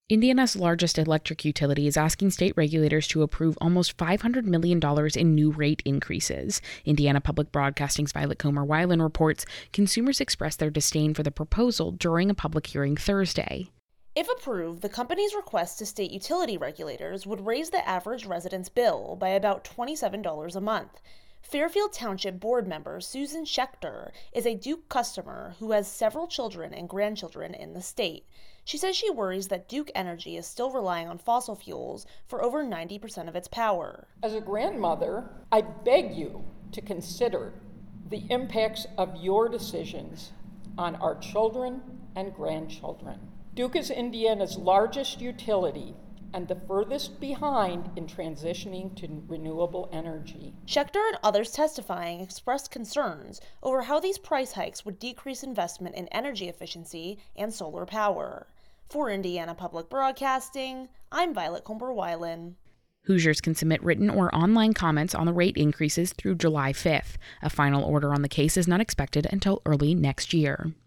Indiana's largest electric utility is asking state regulators to approve almost $500 million in new rate increases. Indiana Public Broadcasting's Violet Comer-Weiland reports consumers expressed their disdain for the proposal during a public hearing Thursday. If approved, the company's request to state utility regulators would raise the average resident's bill by about $27 a month. Fairfield Township board member Susan Schechter is a Duke customer who has several children and grandchildren in the state. She says she worries that Duke Energy is still relying on fossil fuels for over 90% of its power. As a grandmother, I beg you to consider the impacts of your decisions on our children and grandchildren. Duke is Indiana's largest utility and the furthest behind in transitioning to renewable energy. Schechter and others testifying expressed concerns over how these price hikes would decrease investment in energy efficiency and solar power. For Indiana Public Broadcasting, I'm Violet Comer-Weiland. Hoosiers can submit written or online comments on the rate increases through July 5th. A final order on the case is not expected until early next year.